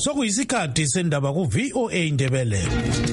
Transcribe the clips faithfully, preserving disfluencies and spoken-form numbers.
sokuyisikhathi sendaba ku V O A Ndebele.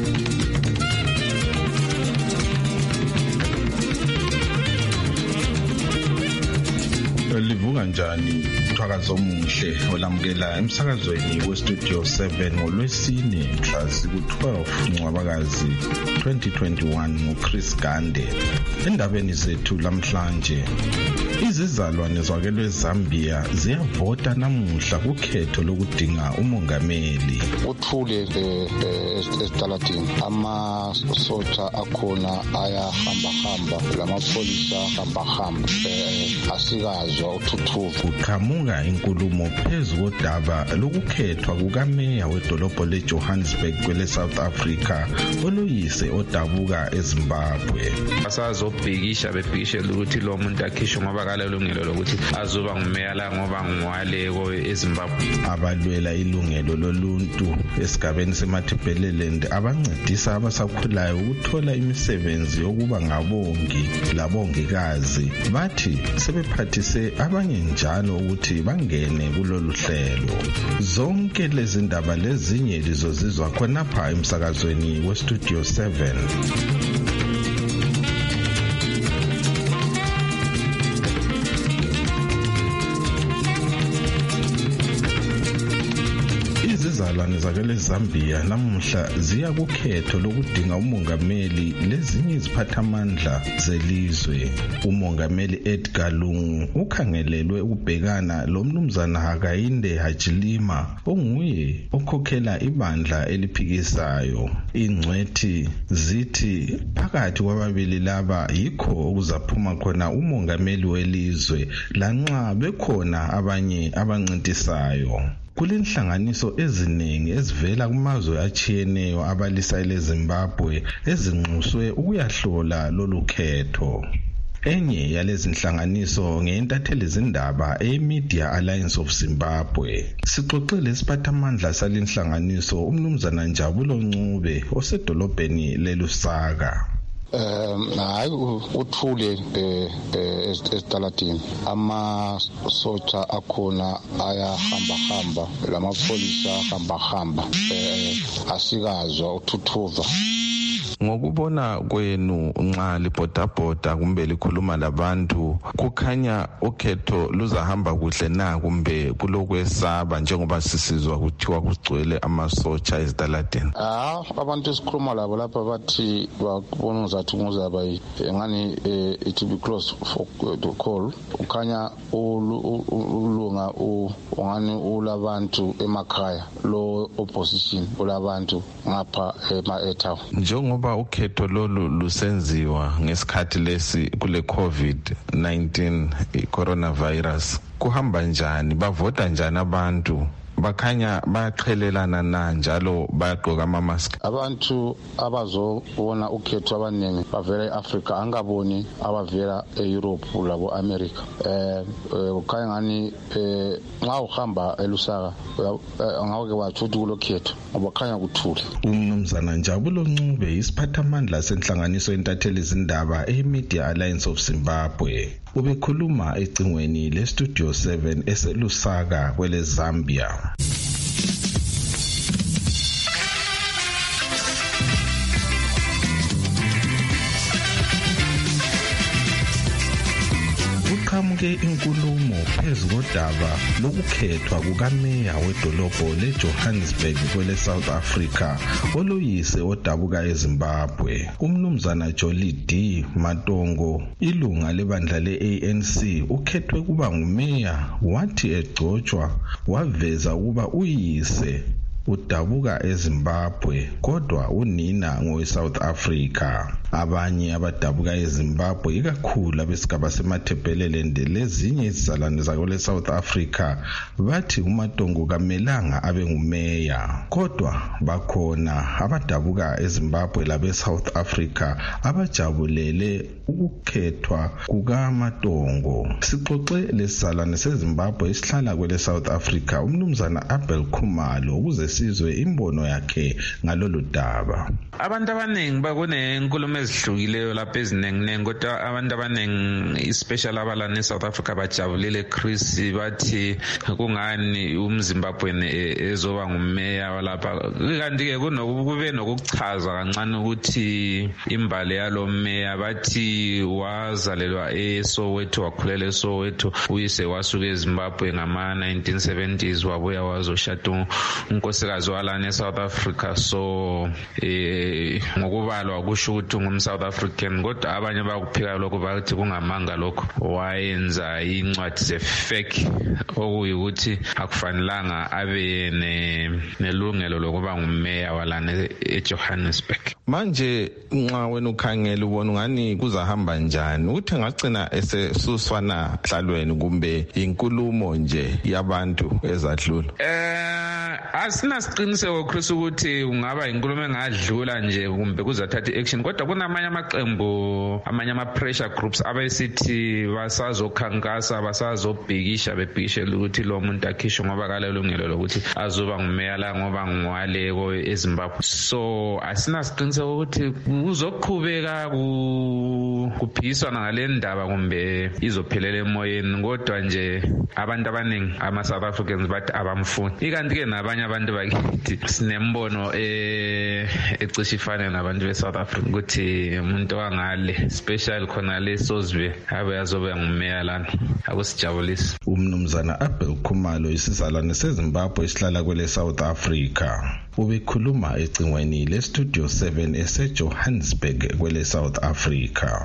Livuka njani Thwakazo Muhle olamukela emsakazweni westudio seven ngolwesine mhla ku-twelve Ncwabakazi twenty twenty-one nguChris Gande. Endabeni zethu lamhlanje, izizalwane zakwele Zambia ziyavota namuhla kukhetho lokudinga umongameli. Uthule esitaladini amasotsha akhona ayahamba hamba, lamapholisa hamba hamba, asikazwa uthuthuva. Kuqhamuka inkulumo phezu kodaba lokukhethwa kukameya wedolobho leJohannesburg kwele South Africa oloyise odabuka eZimbabwe. Asazobhikisha bebhikishela ukuthi lo muntu akhishwe ngoba kalelungelo lokuthi azoba ngumeya la ngoba ngwaleko eZimbabwe. Abalwela ilungelo loluntu esigabeni seMatabeleland abancedisa abasakhulayo ukuthola imisebenzi yokuba ngabongi labongikazi bathi sebephathise abanye njalo ukuthi bangene kulolu hlelo. Zonke lezi ndaba lezinye lizozizwa khonapha emsakazweni westudio seven. Izizalwane zakele Zambia namuhla ziya kukhetho lokudinga umongameli lezinye iziphathamandla zelizwe. Umongameli Edgar Lungu ukhangelelwe ukubhekana lomnumzana Hakainde Hichilema onguye okhokhela ibandla eliphikisayo. Ingcwethi zithi phakathi kwababili laba yikho okuzaphuma khona umongameli welizwe lanxa bekhona abanye abancintisayo. Kulenhlanganiso eziningi ezivela kumazwe achiyeneyo abalisa leZimbabwe ezinxuswe ukuyahlola lolu khetho. Enye yalezi nhlanganiso ngeyentatheli zindaba eMedia Alliance of Zimbabwe. Sixoxele isiphathamandla salenhlanganiso umnumzana Njabulo Ncube osedolobheni leLusaka. Um hayi uthule esitaladini amasotsha akhona ayahamba hamba, lamapholisa hamba hamba, asikazwa uthuthuva. Ngokubona kwenu nxa libhodabhoda kumbe likhuluma labantu, kukhanya ukhetho luzahamba kuhle na kumbe kulokwesaba njengoba sisizwa kuthiwa kugcwele amasotsha ezitaladini? Ah, abantu esikhuluma labo lapha bathi babona ngathi kuzaba ngani it will be close for the call. Ukhanya ulunga ungani ulabantu emakhaya, lo opposition ulabantu ngapha ema-ethaw. Njengoba ukhetho lolu lusenziwa ngesikhathi lesi kule COVID nineteen coronavirus, kuhamba njani? Bavota njani abantu? Bakhanya bayaqhelelana na njalo bayagqoka ama-mask? Abantu abazobona ukhetho abaningi bavela e-Africa, angaboni abavela e-Europe labo America. Eh ukhanya ngani nxa uhamba eLusaka angawuke wathi ukuthi kulokhetho ngoba khanya kuthule. Umnumzana Njabulo Ncube isiphathamandla senhlanganiso entatheli izindaba eMedia Alliance of Zimbabwe ubekhuluma ecingweni lestudio seven eseLusaka kwele Zambia. Kuqhamuke inkulumo phezu kodaba lokukhethwa kukameya wedolobho leJohannesburg kwele South Africa oloyise odabuka eZimbabwe. Umnumzana Jolie D. Matongo, ilunga lebandla le-A N C, ukhethwe kuba ngumeya, wathi egcotshwa waveza ukuba uyise udabuka eZimbabwe kodwa unina ngoweSouth Africa. Abanye abadabuka eZimbabwe ikakhulu abesigaba seMatabeleland lezinye izizalwane zakwele South Africa bathi uMatongo kamelanga abe ngumeya, kodwa bakhona abadabuka eZimbabwe labe South Africa abajabulele ukukhethwa kukaMatongo. Sixoxe lesizalwane seZimbabwe isihlala kwele South Africa umnumzana Abel Khumalo ukuze sizwe imbono yakhe ngalolu daba. Abantu abaningi bakune inkulumo inkulumo ezihlukileyo lapha ezinenginengi kodwa abantu abaningi especially abalana eSouth Africa bajabulile Chris bathi kungani umZimbabwean ezoba ngumeya walapha kanti ke kunokube nokuchaza kancane ukuthi imbali yalo meya bathi wazalelwa eSoweto wakhulela eSoweto uyise wasuka eZimbabwe ngama nineteen seventies wabuya wazoshada unkosikazi walana eSouth Africa so eh ngokubalwa kusho ukuthi ngumSouth African kodwa abanye bakuphika lokho bathi kungamanga lokho wayenza incwadi ze-fake okuyukuthi akufanelanga abe nelungelo lokuba ngumeya walana eJohannesburg. Manje nxa wena ukhangela ubona ngani kuzahamba njani uthi ngagcina esesuswana hlalweni kumbe inkulumo nje yabantu ezadlula? Eh asina siqiniseko Chris ukuthi ungaba inkulumo engadlula nje kumbe kuzathatha action kodwa kunamanye amaqembu amanye ama pressure groups abesithi basazokhankasa basazobhikisha bebhikishela ukuthi lo muntu akhishwe ngoba kalelungelo lokuthi azoba ngumeya la ngoba ngwaleko eZimbabwe. So asina siqiniseko ukuthi kuzoqhubeka kuphikiswana ngale ndaba kumbe izophelela emoyeni kodwa nje abantu abaningi ama South Africans bathi abamfuni ikanti ke nabanye abantu bakithi sinembono eh ecishe ifane nabantu be South Africa ukuthi umuntu wangale special khona lesozwe abe yazobe ngumeya lana akusijabulisi. Umnumzana Abel Khumalo isizalwane seZimbabwe esihlala kwele South Africa ubekhuluma ecingweni le Studio seven eseJohannesburg kwele South Africa.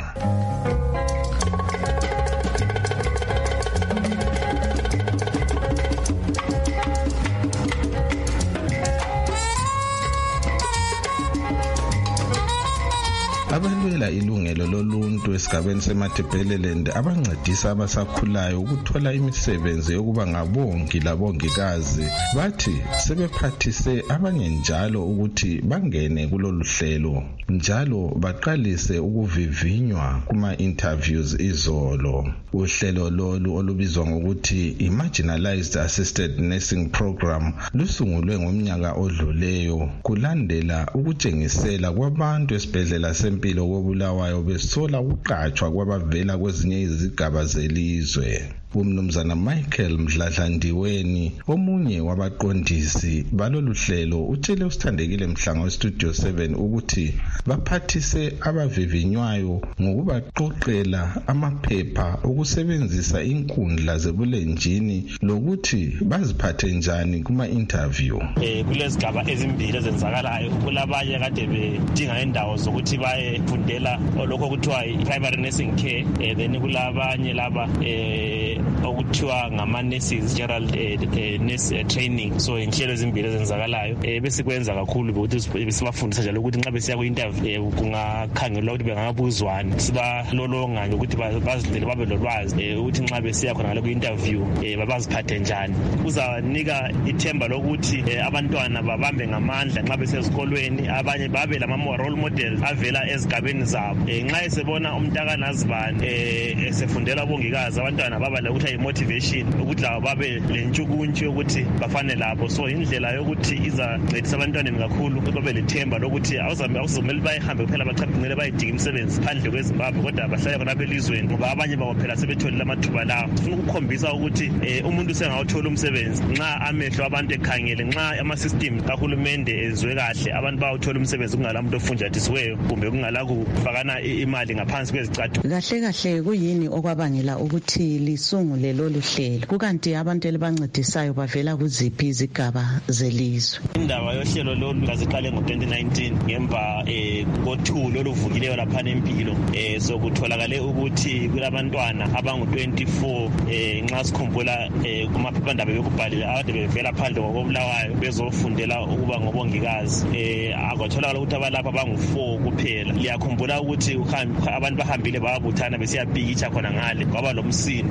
Abalwela ilungelo loluntu esigabeni seMatabeleland abancedisa abasakhulayo ukuthola imisebenzi yokuba ngabongi labongikazi bathi sebephathise abanye njalo ukuthi bangene kulolu hlelo njalo baqalise ukuvivinywa kuma interviews izolo. Uhlelo lolu olubizwa ngokuthi iMarginalized Assisted Nursing Program lusungulwe ngomnyaka odluleyo kulandela ukutshengisela kwabantu esibhedlela sempilo kobulawayo besola ukuqatshwa kwabavela kwezinye izigaba zelizwe. Umnumzana Michael Mdladlandiweni omunye wabaqondisi balolu hlelo utshele usithandekile Mhlanga weStudio seven ukuthi baphathise abavivinywayo ngokubaqoqela amaphepha okusebenzisa inkundla zebulenjini lokuthi baziphathe njani kuma interview. Eh kulezigaba ezimbili ezenzakalayo kulabanye kade bedinga indawo zokuthi bayefundela lokho kuthiwa i-primary nursing care eh then kulabanye laba eh okuthiwa ngama-nurses general eh, nurse eh, training. So inhlelo ezimbili ezenzakalayo eh bese kwenza kakhulu ukuthi besibafundisa njalo ukuthi nxa besiya ku-interview eh, kungakhangelwa ukuthi bengabuzwana sibalolonga ukuthi bazidlele babe lolwazi eh, ukuthi nxa besiya khona ngale ku-interview eh, babaziphathe njani. Kuzanika ithemba lokuthi eh, abantwana babambe ngamandla nxa besesikolweni abanye babe lama role model avela ezigabeni zabo eh, nxa esebona umntakanazibani eh, esefundela ubongikazi abantwana baba ukuthi motivation ukuthi labo babe lentshukuntshu ukuthi bafane labo. So indlela yokuthi izancedisa abantwaneni kakhulu babe lethemba lokuthi awuzomele bayihambe kuphela bachaphinele bayidinga imisebenzi phandle kweZimbabwe kodwa bahlale khona elizweni ngoba abanye babo phela sebetholile amathuba lawo. Sifuna ukukhombisa ukuthi eh, umuntu sengawuthola umsebenzi nxa amehlo abantu ekhangele nxa ama-system kahulumende ezwe kahle abantu bawuthola umsebenzi kungala muntu ofunjathisiweyo kumbe kungala kufakana imali ngaphansi kwezicathulo. Kahle kahle kuyini okwabangela ukuthi lisungule lolu hlelo kukanti abantu elibancedisayo bavela kuziphi izigaba zelizwe? Indaba yohlelo lolu laziqale ngo twenty nineteen ngemva eh kothulo oluvukileyo lapha empilo eh sokutholakale ukuthi kulabantwana abangu twenty-four eh nxa sikhumbula eh kumaphephandaba yokubhalila ade bevela phandle kokobulawayo bezofundela ukuba ngobongikazi eh akwatholakala ukuthi abalapha abangu four kuphela. Liyakhumbula ukuthi abantu bahambile babuthana besiyapikitsha khona ngale kwaba lomsini eh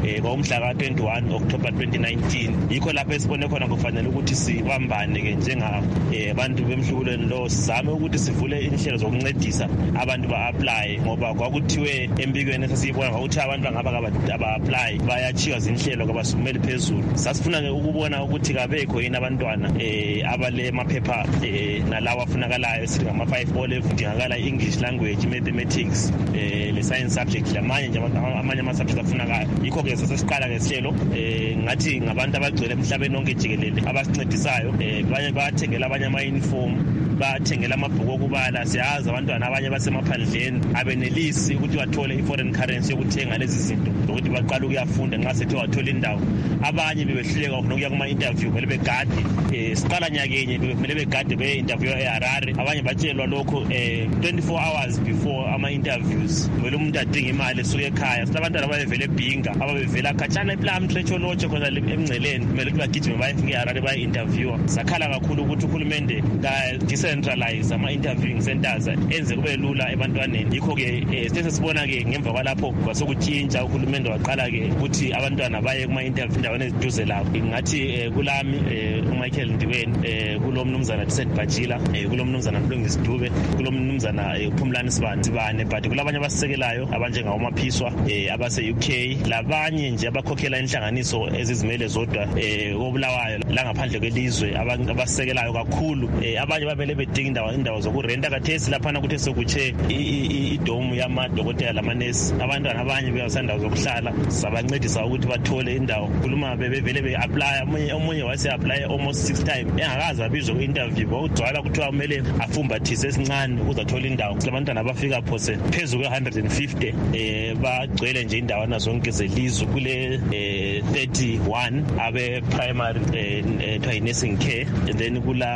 ngomhla ka twenty-one October twenty nineteen. Yikho lapho esibone khona kufanele ukuthi sibambane ke njengabantu bemhlukulweni lo, sizame ukuthi sivule inhlelo zokuncedisa abantu ba-apply, ngoba kwakuthiwe empikweni esasiyibona ukuthi abantu bangaba aba-apply bayachiywa zinhlelo kabasukumeli phezulu. Sasifuna-ke ukubona ukuthi kabekho yini abantwana um abale maphepha um nalawo afunakalayo esithi ngama-five O level, kudingakala i-English language, mathematics, um le-science subject, lamanye nje amanye ama-subject afunakayo. Yikho-ke sasesiqala-ke sihlelo um ngathi ngabantu abagcwele emhlabeni onke jikelele abasincedisayo, um banye bathengela abanye ama-uniform, bathengela amabhuku okubala. Siyazi abantwana abanye basemaphandleni abenelisi ukuthi bathole i-foreign currency yokuthenga lezi zinto zokuthi baqala ukuyafunda nxa sethe wathola indawo. Abanye bebehluleka ukuya kuma-interview, kumele begade. Um siqala nyakenye kumele begade beye-interview e-Harare. Abanye batshelwa lokho um twenty-four hours before ama-interviews. Kumele umuntu adinga imali esuke ekhaya. Silabantwana ababevele ebhinga, ababevela khatshana ePlum Tretsholotshe khona emngceleni, kumele ukuthi bagijime bayefika e-Harare baye-interviewa. Sakhala kakhulu ukuthi uhulumende ka-decentralize ama-interviewing centers enze kube lula ebantwaneni. Yikho-ke um sithe sesibona-ke ngemva kwalapho kwasokutshintsha, uhulumende waqala-ke ukuthi abantwana baye kuma-interview endaweni eziduze labo. Ngathi um kulami um uMichael Ndiweni, um kulo mnumzana Tsed Bajila, um kulo mnumzana Mlungisi Dube, kulo mnumzana uPhumlani Sibane, but kulabanye abasisekelayo abanjengawo Maphiswa um abase-U K, labanye nje abakhokhela inhlanganiso ezizimele zodwa um koBulawayo la ngaphandle kwelizwe abasisekelayo kakhulu. Um abanye babele bedinga indawo indawo zokurenta kathesi laphana kuthe sokutshe idomu yamadokotela lamanesi. Abantwana abanye beyasandawo zokuhlala sabancedisa ukuthi bathole indawo. Kuluma bebevele be-apply, omunye wase-apply almost six times engakaze abizwe ku-interview, kwakugcwala kuthiwa kumele afumbathise esincane ukuze athole indawo. Abantwana abafika phose phezu kwe-one hundred fifty um bagcwele nje indawana zonke zelizwe kule um thirty-one abe-primary kuthiwa yi-nursing care, and then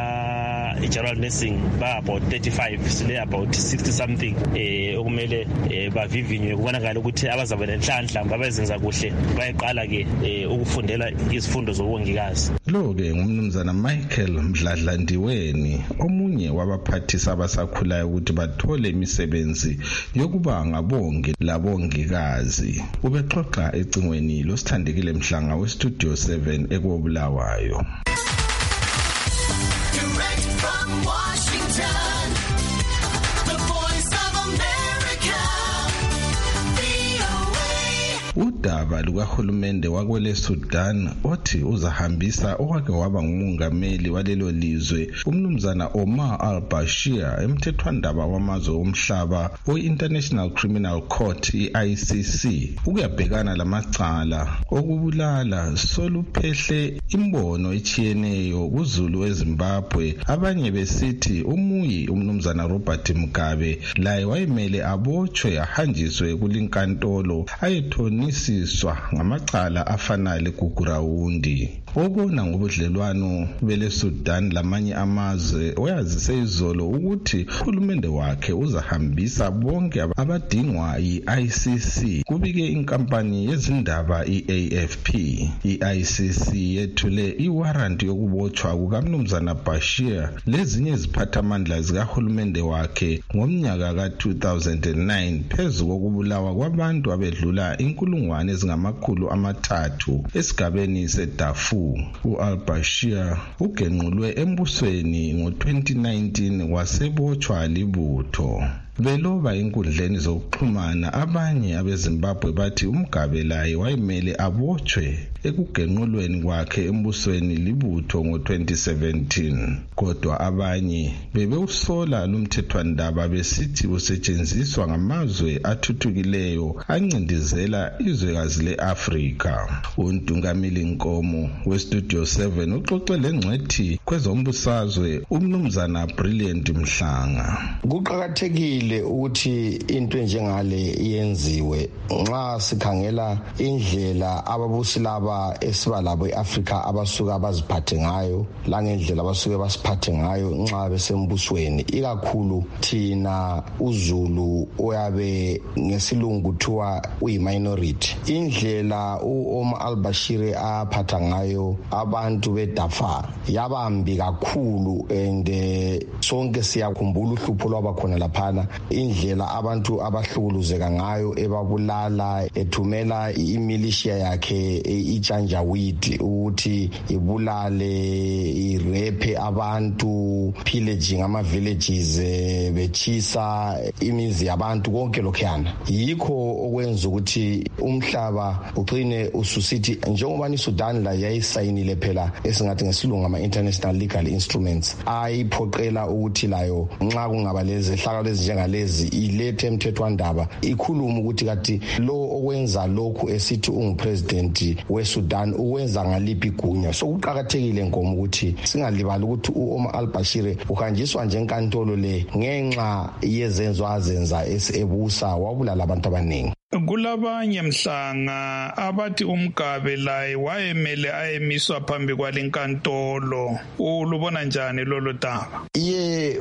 kula i-general nursing ba about thirty-five, sile about sixty something um okumele um bavivinywe kubonakala ukuthi abazabe nenhlanhla babezenza kuhle bayeqala-ke um ukufundela izifundo zobongikazi. Lo-ke ngumnumzana Michael Mdladla Ndiweni, omunye wabaphathisa abasakhulayo ukuthi bathole imisebenzi yokuba ngabongi labongikazi. Ubexoxa ecingweni loSithandekile Mhlanga weStudio seven ekobulawayo. Udaba lukahulumende wakwele Sudan othi uzahambisa okwake waba ngumongameli walelo lizwe umnumzana Omar al-Bashir emthethwandaba wamazwe omhlaba we-International Criminal Court i-I C C ukuyabhekana lamacala okubulala soluphehle imbono echiyeneyo kuZulu eZimbabwe. Abanye besithi umuyi umnumzana Robert Mugabe laye wayemele abotshwe ahanjiswe kulinkantolo ayethoni siswa ngamacala afana leGugurawundi. Obona ngobudlelwano bele Sudan lamanye amazwe oyazise izolo ukuthi uhulumende wakhe uzahambisa bonke abadingwa yi-I C C. Kubike inkampani yezindaba i-A F P. I-I C C yethule iwaranti yokubotshwa kukamnumzana Bashir lezinye iziphathamandla zikahulumende wakhe ngomnyaka ka two thousand nine phezu kokubulawa kwabantu abedlula inkulungwane ezingamakhulu amathathu esigabeni seDarfur. U-al-Bashir ugenqulwe embusweni ngo twenty nineteen wasebotshwa libutho. Beloba inkundleni zokuxhumana abanye abeZimbabwe bathi uMugabe laye wayemele abotshwe ekugenqulweni kwakhe embusweni libutho ngo twenty seventeen. Kodwa abanye bebewusola lumthethwandaba besithi usetshenziswa ngamazwe athuthukileyo ancindezela izwekazi le-Afrika. uNtungamili Nkomo weStudio seven uxoxe lengcwethi kwezombusazwe umnumzana Brilliant Mhlanga. Kuqakathekile ukuthi into njengale yenziwe nxa sikhangela indlela ababusi laba indaba esiba labo eAfrica abasuka baziphathe ngayo la ngendlela abasuke basiphathe ngayo nxa besembusweni ikakhulu thina uZulu oyabe ngesilungu kuthiwa uyi-minority. Indlela u-Omar al-Bashir aphatha ngayo abantu beDarfur yabambi kakhulu and sonke siyakhumbula uhlupho lwabakhona laphana, indlela abantu abahlukuluzeka ngayo ebabulala, ethumela imilishiya yakhe ijanjawidi ukuthi ibulale irepe abantu, pillaging ama villages, bechisa imizi yabantu konke lokhuyana. Yikho okwenza ukuthi umhlaba ugcine ususithi njengoba iSudan la yayisayinile phela esingathi ngesilungu ama international legal instruments ayiphoqela ukuthi layo nxa kungaba lezi ehlakalo ezinjengalezi ilethe emthethwandaba ikhuluma ukuthi kathi lo okwenza lokhu esithi ungupresident weSudan uwenza ngaliphi igunya. So kuqhakathekile ngoba ukuthi singalibali ukuthi uOmar al-Bashir uhanjiswa nje enkantolo le ngenxa yezenzo azenza esebusa wabulala abantu abaningi. Kulabanye mhlanga abathi uMgabe laye wayemele ayemiswa phambi kwalenkantolo. Ulubona njani lolo daba? Ye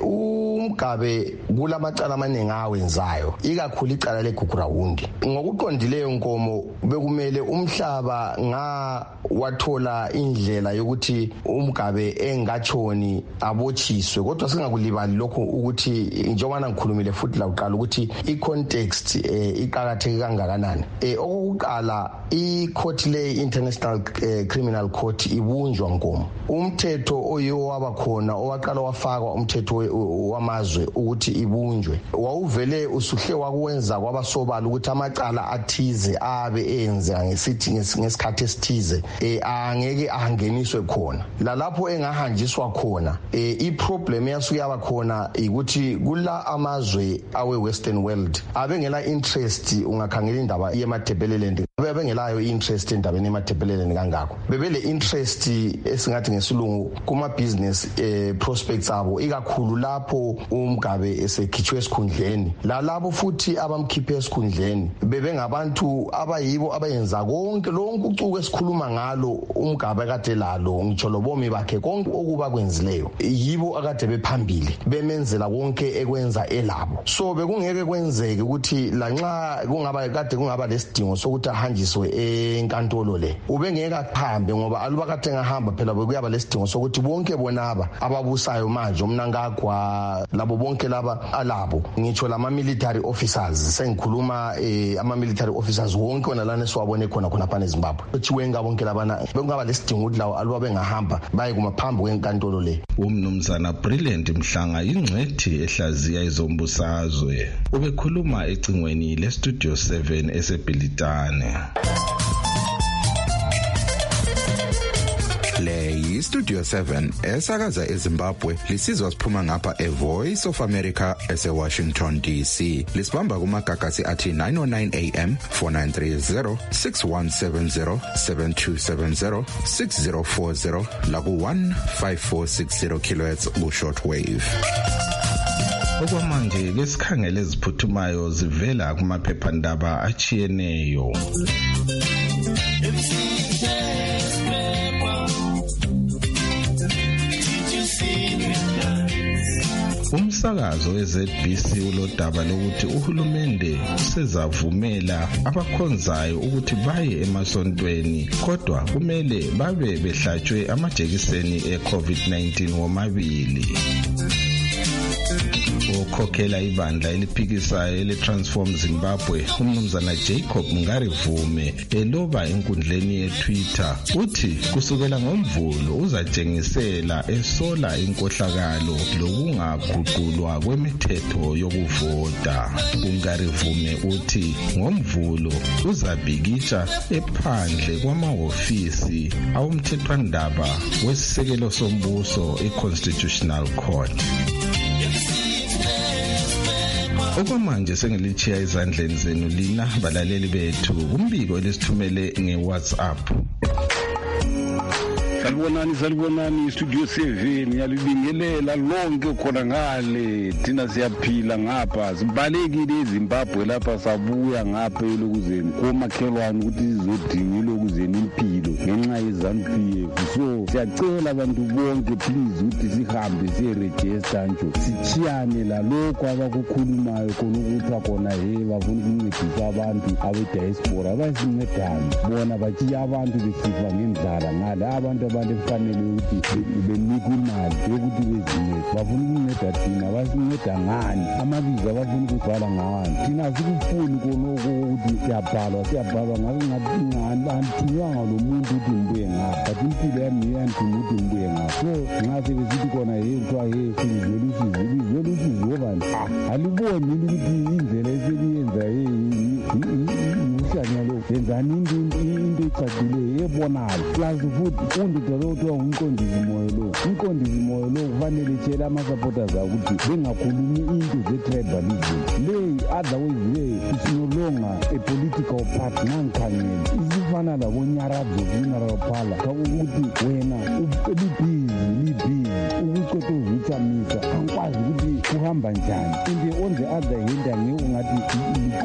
uMgabe kulamacala amaningi awenzayo ikakhulu icala leGugurawundi. Ngokuqondileyo Nkomo bekumele umhlaba nga wathola indlela yokuthi uMgabe engatshoni abotshiswe, kodwa singakulibali lokho ukuthi njengoba ngikhulumile futhi la uqala ukuthi icontext iqhakatheke kangakanani. Eh okuqala icourt le International Criminal Court ibunjwa Nkomo. Umthetho oyiwo wabakhona owaqala wafakwa umthetho wamazwe ukuthi ibunjwe wawuvele usuhle wakwenza kwabasobala ukuthi amacala athize abe enza ngesithi ngesikhathi esithize eh angeke angeniswe khona. La lapho engahanjiswa khona eh iproblem yasuke yaba khona ukuthi kula amazwe awe western world abengela interest ungakhangela indaba yeMatabeleland, bebengelayo interest endabeni yeMatabeleland kangakho. Bebele interest esingathi ngesilungu kuma business eh prospects abo ikakhulu lapho uMgabe esekhitshwe esikhundleni. La labo futhi abamkhiphe esikhundleni bebengabantu abayibo abayenza konke lonke ucuku esikhuluma ngalo uMgabe kade lalo ngitsho lobomi bakhe konke okuba kwenzileyo yibo akade bephambili bemenzela konke ekwenza elabo. So bekungeke kwenzeke ukuthi la nxa kungaba kade kungaba lesidingo sokuthi ahanjiswe enkantolo le ubengeke ahambe ngoba aluba kade ngahamba phela bekuyaba lesidingo sokuthi bonke bonaba ababusayo manje umnangagwa labo bonke laba alabo ngitsho lama military officers sengikhuluma eh, ama military officers wonke ona lana siwabone khona khona phana eZimbabwe kuthiwe ngabonke labana bekungaba lesidingo ukuthi lawo aluba bengahamba baye kumaphambi kwenkantolo le. Umnumzana Brilliant Mhlanga ingcwethi ehlaziya izombusazwe ubekhuluma ecingweni le Studio seven eseBhilitane. Le yi-Studio seven esakaza eZimbabwe lisizwa siphuma ngapha eVoice of America ese-Washington D C. Lisibamba kumagagasi athi nine oh nine A M, four nine three zero, six one seven zero, seven two seven zero, six zero four zero laku one five four six zero kilohertz ku-shortwave. Okwamanje ke sikhangele eziphuthumayo zivela kumaphephandaba achiyeneyo. Umsakazo we-Z B C ulodaba lokuthi uhulumende usezavumela abakhonzayo ukuthi baye emasontweni kodwa kumele babe behlatshwe amajekiseni e-COVID nineteen womabili. Ukhokhela ibandla eliphikisayo ele-Transform Zimbabwe umnumzana Jacob Ngarivume eloba enkundleni ye-Twitter uthi kusukela ngoMvulo uzatshengisela esola inkohlakalo lokungaguqulwa kwemithetho yokuvota. uNgarivume uthi ngoMvulo uzabhikitsha ephandle kwamahhovisi awomthethwandaba wesisekelo sombuso i-Constitutional Court. Okwamanje sengilichiya izandleni zenu lina balaleli bethu umbiko lesithumele ngeWhatsApp. Salibonani salibonani Studio seven ngiyalibingelela lonke khona ngale thina siyaphila ngapha sibalekile eZimbabwe lapha sabuya ngapha elokuzeni komakhelwane ukuthi sizodinga elokuzeni impilo ZANU P F. So siyacela abantu bonke please ukuthi sihambe siyeregister nje sichiyane lalokho abakukhulumayo khona ukuthi khona he bafuna ukuncedisa abantu abe-diaspora bazincedane bona batshiya abantu besifa ngendlala ngale abantu abantu kufanele ukuthi benikwe imali yokuthi bezincede bafuna ukunceda thina basinceda ngani amabizo abafuna ukubhala ngawani thina sikufuni khonoko ukuthi siyabhalwa siyabhalwa ngabe ngani anthinywanga lo muntu ukuthi ngibuye ngapha but impilo yami iyandinga ukuthi ngibuye ngapha so nxa sebesithi khona he kuthiwa he silizwela usizo ilizwela usizo obani aliboni ukuthi indlela eseliyenza uhlanya lo yenzani into ecacileyo ebonayo plus futhi undidala okuthiwa ngumqondisi moyo lo umqondisi moyo lo kufanele tshela ama-supporters akuthi bengakhulumi into ze-tribalism leyi otherwise le is no longer a political party nangikhangele isifana labonyaradzo kunaraphala kakukuthi wena libhizi libhizi ukucotoza utshamisa angikwazi ukuthi kuhamba njani into on the other hand angeke ungathi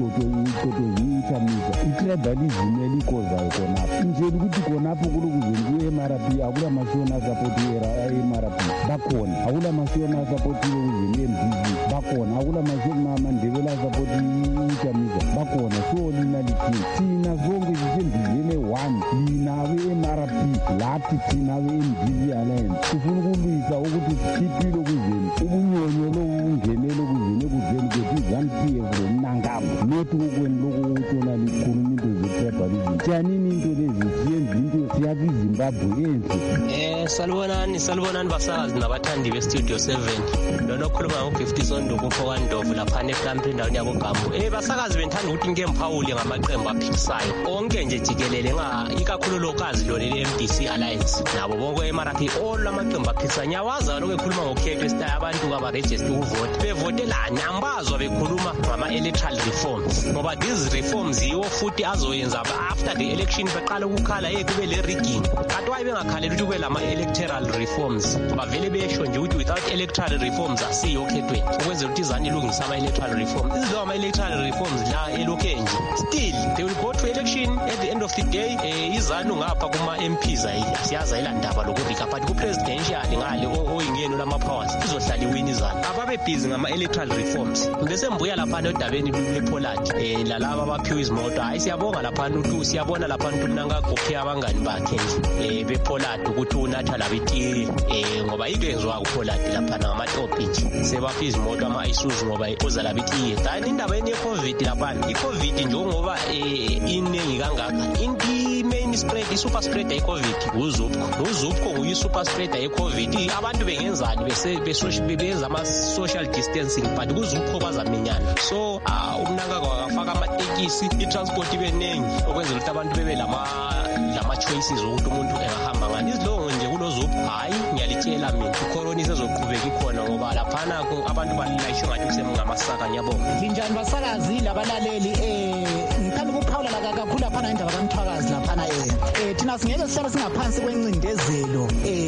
icotoza utshamisa i-tribalism elikozayo khonapho njeni ukuthi khonapho kulokuzeni ku-M R P akula mashona asapotiwe e-M R P bakhona akula mashona asapotiwe kuzeni e-M D C bakhona akula mashona amandebela asapoti utshamisa bakhona so lina lithini thina zonke sisembizeni e-one lina be-M R P lathi thina be-M D C Alliance sifuna ukulwisa ukuthi sikhiphile kuzeni ubunyonyo lokungenele kuzeni ekudleni kwethu i-ZANU P F lomnangamo nothi kokweni lokutshona likhuluma into ze-tribalism tiyanini into lezi siyenza into siyakha iZimbabwe enhle. Eh salibonani salibonani basakazi nabathandi be-Studio seven lona okhuluma ngo-fifty Sonduku Mfokwandovu laphana ekampi endaweni yakoGambu. Eh basakazi bendithanda ukuthi ngike mphawule ngamaqembu aphikisayo onke nje jikelele ikakhulu lokazi lona le-M D C Alliance nabo bonke e-M R P all amaqembu aphikisayo ngiyawazi kaloku ekhuluma ngokhetho esitayi abantu abarejiste ukuvota bevotelani ambazwa bekhuluma ngama-electoral reforms ngoba these reforms yiwo futhi azoyenza after the election beqala ukukhala hey kube le rigging kanti waye bengakhaleli ukuthi kube lama-electoral reforms bavele besho nje ukuthi without electoral reforms asiyo okhethweni ukwenzela ukuthi izani ilungise ama-electoral reforms izileyo ama-electoral reforms la elokhe nje still they will go to election at the end of the day um izani ungapha kuma-M Ps ayile siyazi ayilandaba lokurika but ku-presidential ngale oyingeno lama-powers izohlala iwini izani ababebhizi ngama-electoral reforms bese mbuya laphana odabeni lepolati um lalaba abaphiwe izimoto hayi siyabonga laphana ukuthi siyabona laphana ukuthi mnangaguphe abangani bakhe nje um bepolati ukuthi unatha labetiri um ngoba ikenziwa kupolati laphana ngamatopi nje sebapha izimoto ama-isuzu ngoba uza labetiye then indabeni ye-covid laphana i-covid njengoba um iningi kangaka i-main spread i-super spreader ye-covid uzupco uzupco nguye i-super spreader ye-covid abantu bengenzani benza ama-social distancing but kuzupco bazamenyana so umnangagwa wakafaka amatekisi i-transport ibe nengi okwenzela ukuthi abantu bebe lama-choices ukuthi umuntu engahamba ngani izilongo nje kulozupho hhayi ngiyalitshela mina icorona isezoqhubeka ikhona ngoba laphana abantu balilayisho ngathi kusemungamasaka ngiyabonga linjani basakazi labalaleli um ngithanda ukuphawula kakhulu laphana indaba kamthwakazi laphana um thina singeke sihlale singaphansi kwencindezelo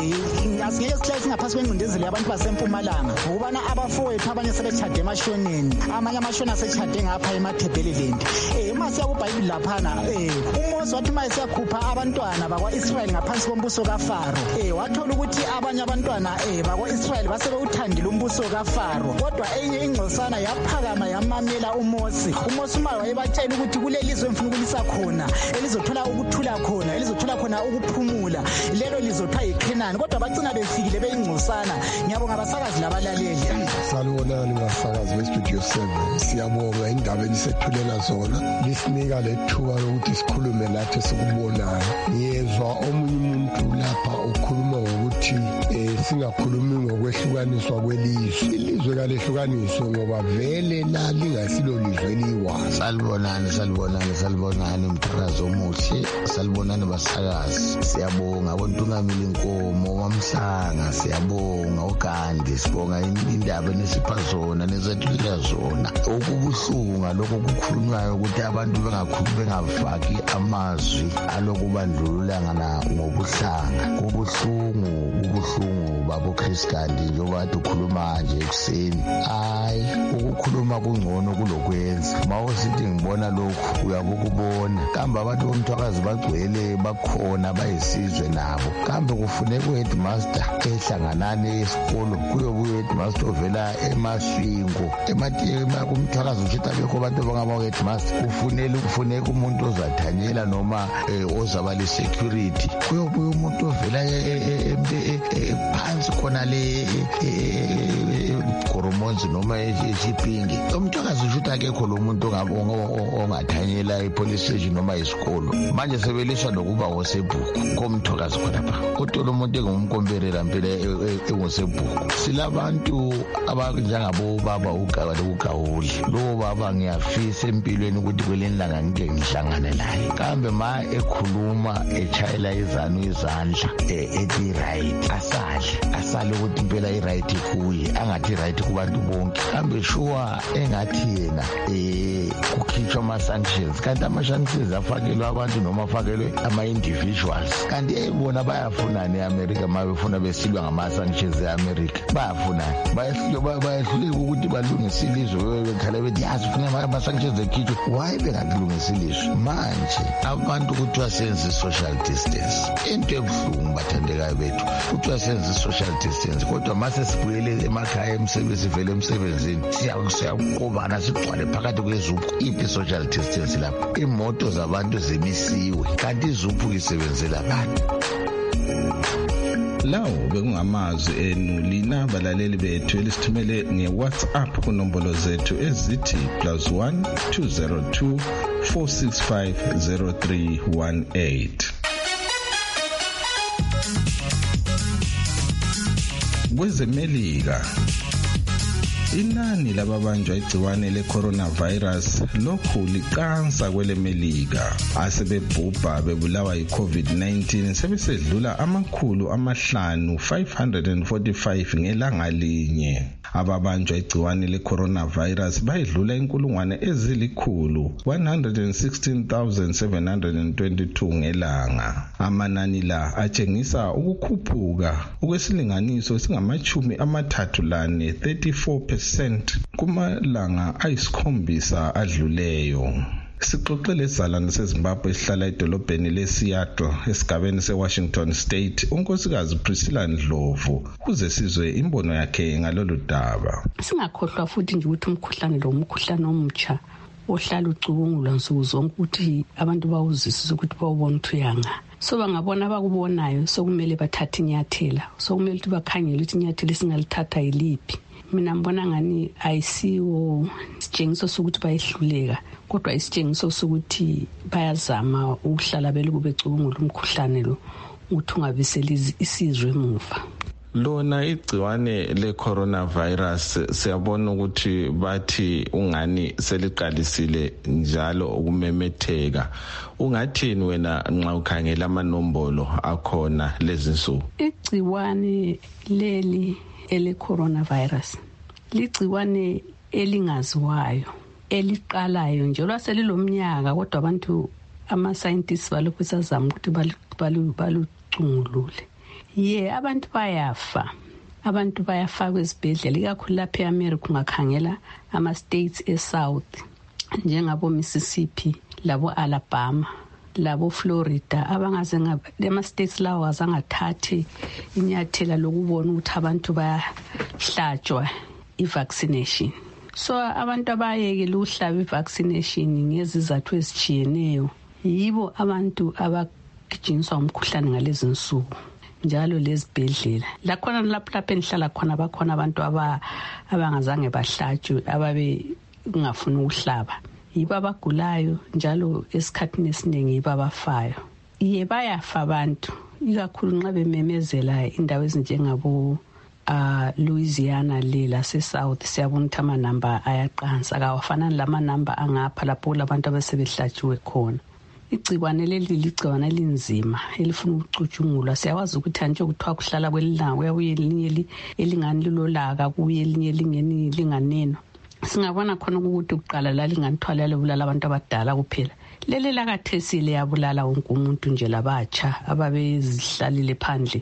um asingeke sihlale singaphansi kwencindezelo yabantu basempumalanga ngokubana abafowethu abanye sebetshade emashoneni amanye amashoni asetshade ngapha emathebheleland um uma siya kubhayibhili laphana um uMose wathi uma esiyakhupha abantwana bakwa-Israyeli ngaphansi kombuso kafaro um wathola ukuthi abanye abantwana um bakwa-Israyeli basebewuthandile umbuso kafaro kodwa enye ingcosana yaphakama yamamela uMose uMose uma wayebatshela ukuthi kuleli lizwe emfuna ukulisa khona elizothola ukuthula khona elizothola khona ukuphumula lelo lizothiwa yiKhenani kodwa bacina befikile beyingcosana ngiyabonga abasakazi labalaleli salibonani basakazi be-Studio seven siyabonga indaba elisethulela zona lisinika lethuba lokuthi sikhulume lathi sikubonayo ngiyezwa omunye umuntu lapha ukhuluma ngokuthi um singakhulumi ngokwehlukaniswa kwelizwe ilizwe kalehlukaniswe ngoba vele la lingasilo lizwe eliyi-one salibonani salibonani salibonani umthakazi omuhle salibonani basakazi siyabonga kontungamile inkomo wamhlanga siyabonga ugandi sibonga indaba nesipha zona nezethulela zona okubuhlungu ngalokho kukhulunywayo ukuthi abantu bengafaki amazwi alokubandlululana ngobuhlanga kubuhlungu kubuhlungu babo Chris kanti njengoba ukhuluma nje ekuseni hayi ukukhuluma kungcono kulokwenza mawusithi ngibona lokhu uyabukubona kambe abantu bomthwakazi bagcwele bakhona bayisizwe nabo kambe kufuneka uheadmaster ehlanganane esikolo kuyobuya uheadmaster ovela emaswingo ematema kumthwakazi ushita bekho abantu bangaba headmaster kufunele kufuneka umuntu ozathanyela noma ozaba le security kuyobuya umuntu ovela phansi khona le Goromonzi noma eShipingi umthwakazi ushuta akekho lo muntu ongathanyela epolice station noma isikolo manje sebeliswa nokuba wosebhuku komthwakazi khonapha kodwa lo muntu engumkomberera mpela engosebhuku silabantu abanjengabo baba ugaba lokugawuli lo baba ngiyafisa empilweni ukuthi kwelendanga ngike ngihlangane laye kambe ma ekhuluma echayela izanu izandla ethi right asale asale ukuthi impela i right kuye angathi right kubantu bonke kambe sure engathi yena eh kukhitshwa ama sanctions kanti ama sanctions afakelwe abantu noma afakelwe ama individuals kanti ebona bayafunana eAmerica mabefuna besilwa ngama sanctions eAmerica bayafuna bayahlula bayahluleka ukuthi balungise ilizwe bekhala bethi yazi ufuna ama sanctions ekhitshwe why bengakulungisa ilizwe manje abantu kuthiwa senze social distance into ebuhlungu bathandekayo bethu kuthiwa senze social distance kodwa mase sibuyele emakhaya emsebenzi vele emsebenzini siyaqobana sigcwale phakathi kwezuphu iphi social distance lapho imoto zabantu zimisiwe kanti izuphu isebenzela abantu lawo bekungamazwi enu lina balaleli bethu elisithumele nge-WhatsApp kunombolo zethu ezithi plus one two zero two four six five zero three one eight. Kwezemelika inani lababanjwa igciwane le-coronavirus lokhu liqansa kwelemelika asebebhubha bebulawa yi-covid nineteen sebesedlula amakhulu amahlanu five hundred forty-five ngelanga linye. Ababanjwa igciwane le-coronavirus bayedlula inkulungwane ezilikhulu one hundred sixteen thousand seven hundred twenty-two ngelanga. Amanani la atshengisa ukukhuphuka okwesilinganiso singamachumi amathathu lane thirty-four percent kumalanga ayisikhombisa adluleyo. Sixoxele izalwane seZimbabwe esihlala edolobheni leSeattle esigabeni seWashington State unkosikazi Priscilla Ndlovu kuze sizwe imbono yakhe ngalolu daba. Singakhohlwa futhi nje ukuthi umkhuhlane lo umkhuhlane omutsha ohlala ucubungulwa nsuku zonke ukuthi abantu bawuzisisa ukuthi bawubona ukuthi uyanga. So bangabona abakubonayo sokumele bathathe inyathela sokumele ukuthi bakhangele ukuthi inyathela singalithatha yiliphi. Mina ngibona ngani ayisiwo sitshengiso sokuthi bayehluleka kodwa isitshengiso sokuthi bayazama ukuhlala beluku becubungula umkhuhlane lo ukuthi ungabiseli isizwe emuva. Lona igciwane le-coronavirus siyabona ukuthi bathi ungani seliqalisile njalo ukumemetheka. Ungathini wena nxa ukhangela amanombolo akhona lezinsuku? Igciwane leli ele-coronavirus ligciwane elingaziwayo eliqalayo nje lwaselilomnyaka kodwa abantu ama-scientists balokhu sazama ukuthi balucungulule. Ye abantu bayafa abantu bayafa kwezibhedlela ikakhulu lapha eAmerica ungakhangela ama-states e-South njengabo Mississippi labo Alabama labo Florida abangaze ngama-states lawo azangathathe inyathela lokubona ukuthi abantu bayahlatshwa i-vaccination. So abantu abayekela uhlaba i-vaccination ngezizathu ezitshiyeneyo yibo abantu abagijinyiswa umkhuhlane ngalezi nsuku njalo lezibhedlela. Lakhona lapho lapho enhlala khona bakhona abantu abangazange bahlatshwe ababe ngafuna ukuhlaba. Yiba abagulayo njalo esikhathini esiningi yiba abafayo. Iye bayafa abantu ikakhulu nxa bememezela indawo ezinjengabo uh, Louisiana le lase-South siyabona ukuthi amanamba ayaqansa kawafana lamanamba angapha lapho labantu abasebehlatshiwe khona. Igciwane leli ligciwane elinzima elifuna ukucutshungulwa. Siyawazi ukuthi anje kuthiwa kuhlala kwelilanga kuyabuye elinye elingani lilolaka kuye elinye elingeni linganeno. Singabona khona ukuthi uqala la linganithwala lebulala abantu abadala kuphela. Lele lakathesile yabulala wonke umuntu nje labatsha ababezihlalile phandle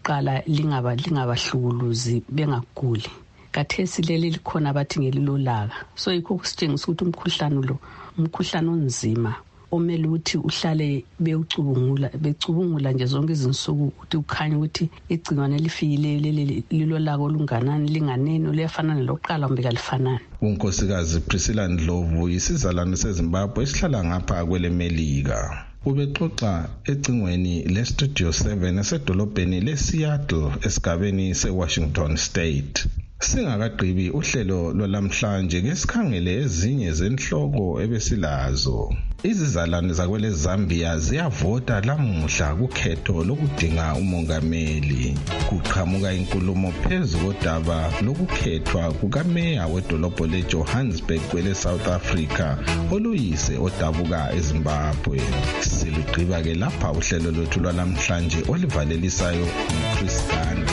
lokuqala lingaba lingabahlukuluzi bengaguli. Kathesi leli likhona abathi ngelilolaka. So yikho kusitshengisa ukuthi umkhuhlane lo umkhuhlane onzima omele ukuthi uhlale bewucubungula becubungula nje zonke izinsuku ukuthi ukhanye ukuthi igcikwane lifikile leli lilolaka olunganani linganeni liyafana nelokuqala kumbe kalifanani. Unkosikazi Priscilla Ndlovu isizalwane seZimbabwe esihlala ngapha kwele Melika. Ubexoxa ecingweni leStudio seven esedolobheni leSeattle esigabeni seWashington State. Singakagqibi uhlelo lwalamhlanje ngesikhangele ezinye zenhloko ebesilazo. Izizalwane zakwele Zambia ziyavota lamuhla kukhetho lokudinga umongameli. Kuqhamuka inkulumo phezu kodaba lokukhethwa kukameya wedolobho leJohannesburg kwele South Africa oluyise odabuka eZimbabwe. Silugqiba ke lapha uhlelo lwethu lwalamhlanje olivalelisayo uChris Gana.